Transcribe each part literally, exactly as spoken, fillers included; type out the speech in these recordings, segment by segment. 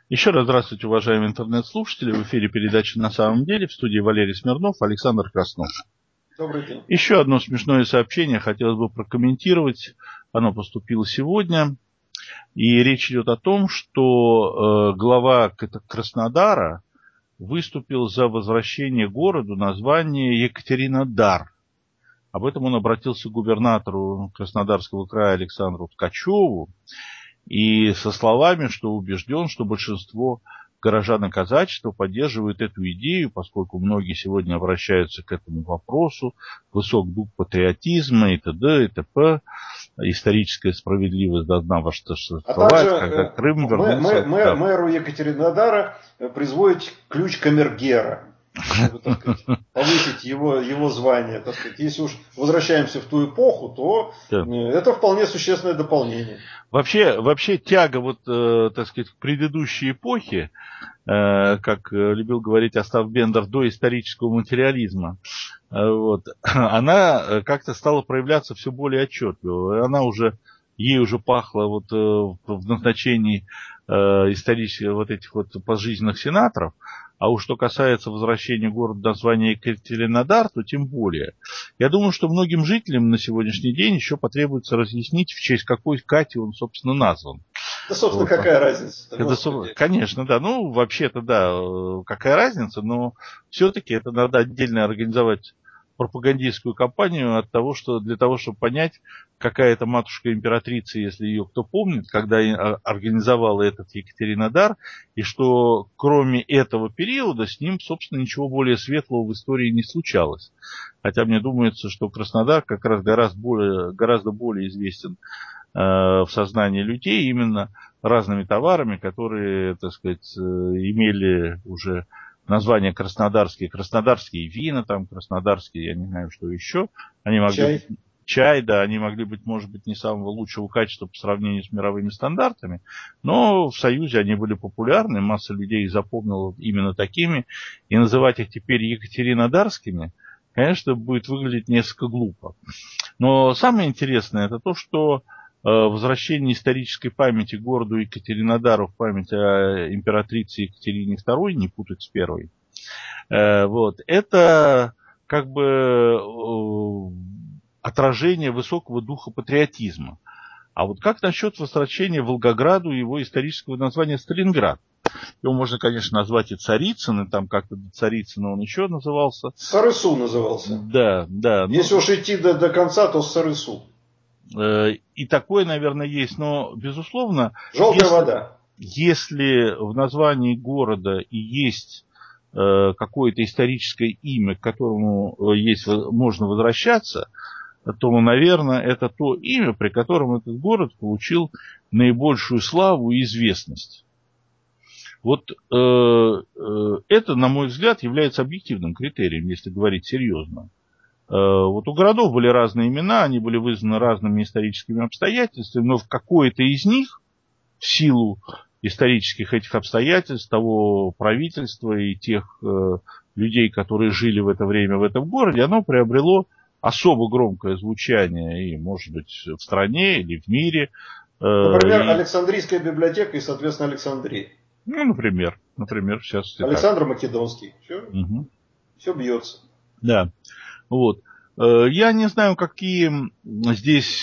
Еще раз здравствуйте, уважаемые интернет-слушатели. В эфире передача «На самом деле». В студии Валерий Смирнов, Александр Краснов. Добрый день. Еще одно смешное сообщение хотелось бы прокомментировать. Оно поступило сегодня. И речь идет о том, что э, глава Краснодара выступил за возвращение городу названия Екатеринодар. Об этом он обратился к губернатору Краснодарского края Александру Ткачеву. И со словами, что убежден, что большинство горожан и казачества поддерживают эту идею, поскольку многие сегодня обращаются к этому вопросу, высок дух патриотизма и т.д. и т.п. Историческая справедливость должна восторжествовать, а также, когда Крым вернулся. Мэ, мэ, да. Мэру Екатеринодара присвоить ключ камергера, чтобы, так сказать, повысить его, его звание. Так сказать. Если уж возвращаемся в ту эпоху, то да. Это вполне существенное дополнение. Вообще, вообще тяга вот, э, так сказать, к предыдущей эпохе, э, как любил говорить Остап Бендер, до исторического материализма, э, вот, она как-то стала проявляться все более отчетливо. Она уже, ей уже пахло вот, э, в назначении э, исторических вот этих вот пожизненных сенаторов. А уж что касается возвращения города названия Екатеринодар, то тем более. Я думаю, что многим жителям на сегодняшний день еще потребуется разъяснить, в честь какой Кати он, собственно, назван. Да, собственно, вот. Какая разница? Это, конечно, да. Ну, вообще-то, да, какая разница, но все-таки это надо отдельно организовать пропагандистскую кампанию от того, что для того, чтобы понять, какая это матушка-императрица, если ее кто помнит, когда организовала этот Екатеринодар, и что кроме этого периода с ним, собственно, ничего более светлого в истории не случалось. Хотя мне думается, что Краснодар как раз гораздо более, гораздо более известен э, в сознании людей именно разными товарами, которые, так сказать, имели уже название краснодарские, краснодарские вина, там, краснодарские, я не знаю, что еще. Они могли чай. быть, чай, да, они могли быть, может быть, не самого лучшего качества по сравнению с мировыми стандартами, но в Союзе они были популярны, масса людей их запомнила именно такими, и называть их теперь екатеринодарскими, конечно, будет выглядеть несколько глупо. Но самое интересное, это то, что возвращение исторической памяти городу Екатеринодару в память о императрице Екатерине второй, не путать с первой, вот, это как бы отражение высокого духа патриотизма. А вот как насчет возвращения Волгограду его исторического названия Сталинград? Его можно, конечно, назвать и Царицын, и там как-то до Царицына он еще назывался. Сарысу назывался. Да, да. Если ну, уж идти до, до конца, то Сарысу. И такое, наверное, есть, но, безусловно, желтая если, вода. Если в названии города и есть э, какое-то историческое имя, к которому есть, можно возвращаться, то, наверное, это то имя, при котором этот город получил наибольшую славу и известность. Вот э, э, это, на мой взгляд, является объективным критерием, если говорить серьезно. Вот у городов были разные имена, они были вызваны разными историческими обстоятельствами, но в какое-то из них, в силу исторических этих обстоятельств, того правительства и тех э, людей, которые жили в это время в этом городе, оно приобрело особо громкое звучание, и, может быть, в стране или в мире. Э, например, и... Александрийская библиотека и, соответственно, Александрия. Ну, например, например, сейчас. Александр Македонский. Все, угу. Все бьется. Да. Вот. Я не знаю, какие здесь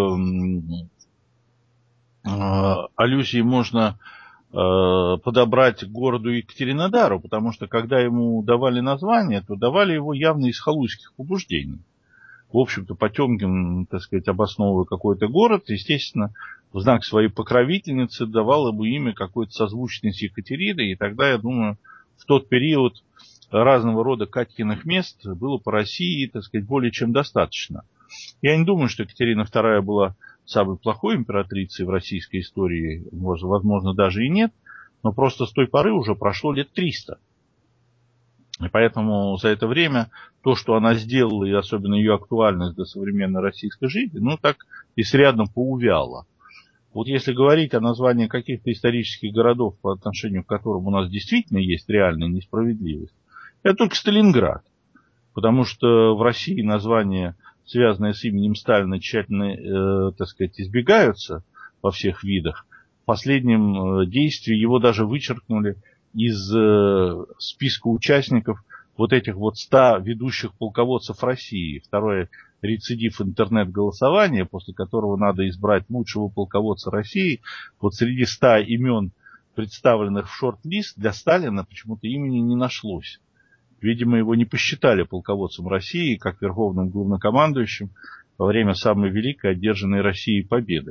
аллюзии можно подобрать к городу Екатеринодару, потому что когда ему давали название, то давали его явно из халуйских побуждений. В общем-то, Потемкин, так сказать, обосновывая какой-то город, естественно, в знак своей покровительницы давал ему имя какое-то созвучное с Екатериной, и тогда, я думаю, в тот период разного рода Катькиных мест было по России, так сказать, более чем достаточно. Я не думаю, что Екатерина вторая была самой плохой императрицей в российской истории, возможно, даже и нет, но просто с той поры уже прошло лет триста. И поэтому за это время то, что она сделала, и особенно ее актуальность для современной российской жизни, ну так изрядно поувяло. Вот если говорить о названии каких-то исторических городов, по отношению к которым у нас действительно есть реальная несправедливость, это только Сталинград. Потому что в России названия, связанные с именем Сталина, тщательно, э, так сказать, избегаются во всех видах. последнем действии его даже вычеркнули из списка участников вот этих вот ста ведущих полководцев России. Второй рецидив интернет-голосования, после которого надо избрать лучшего полководца России. Вот среди ста имен, представленных в шорт-лист, для Сталина почему-то имени не нашлось. Видимо, его не посчитали полководцем России, как верховным главнокомандующим во время самой великой одержанной Россией победы.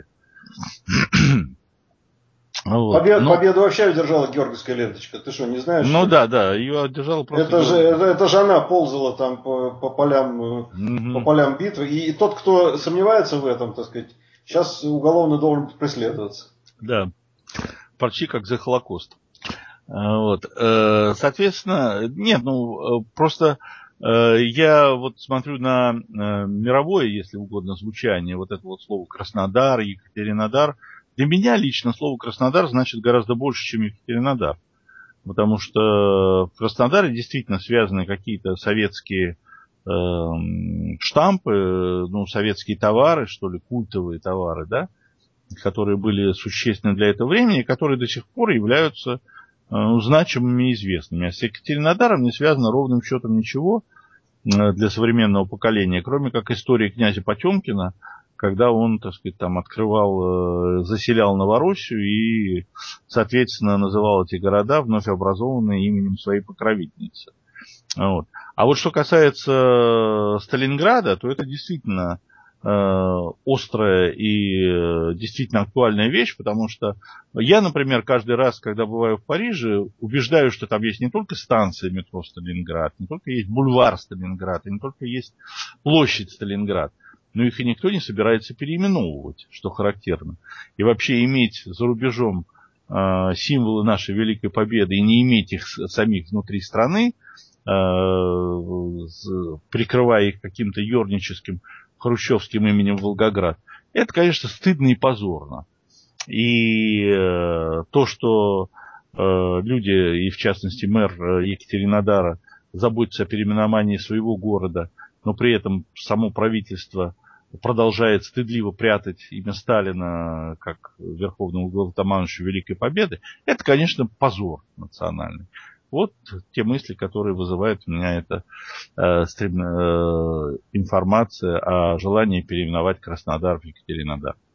Вот. Побед, Но... Победу вообще одержала георгиевская ленточка. Ты что, не знаешь? Ну да, да, ее одержала просто. Это же, это, это же она ползала там по, по полям, mm-hmm. по полям битвы. И, и тот, кто сомневается в этом, так сказать, сейчас уголовно должен преследоваться. Да. Порчи как за Холокост. Вот. Соответственно, нет, ну просто я вот смотрю на мировое, если угодно, звучание вот этого вот слова Краснодар, Екатеринодар. Для меня лично слово Краснодар значит гораздо больше, чем Екатеринодар. Потому что в Краснодаре действительно связаны какие-то советские э, штампы, ну, советские товары, что ли, культовые товары, да, которые были существенны для этого времени, которые до сих пор являются э, значимыми и известными. А с Екатеринодаром не связано ровным счетом ничего э, для современного поколения, кроме как истории князя Потемкина, когда он, так сказать, там открывал, заселял Новороссию и, соответственно, называл эти города, вновь образованные, именем своей покровительницы. Вот. А вот что касается Сталинграда, то это действительно э, острая и действительно актуальная вещь, потому что я, например, каждый раз, когда бываю в Париже, убеждаюсь, что там есть не только станция метро Сталинград, не только есть бульвар Сталинград, и не только есть площадь Сталинград. Но их и никто не собирается переименовывать, что характерно. И вообще иметь за рубежом э, символы нашей Великой Победы и не иметь их самих внутри страны, э, прикрывая их каким-то ерническим хрущевским именем Волгоград, это, конечно, стыдно и позорно. И э, то, что э, люди, и в частности мэр Екатеринодара, заботятся о переименовании своего города, но при этом само правительство продолжает стыдливо прятать имя Сталина как верховного главнокомандующего Великой Победы, это, конечно, позор национальный. Вот те мысли, которые вызывают у меня эта э, стрим, э, информация о желании переименовать Краснодар в Екатеринодар.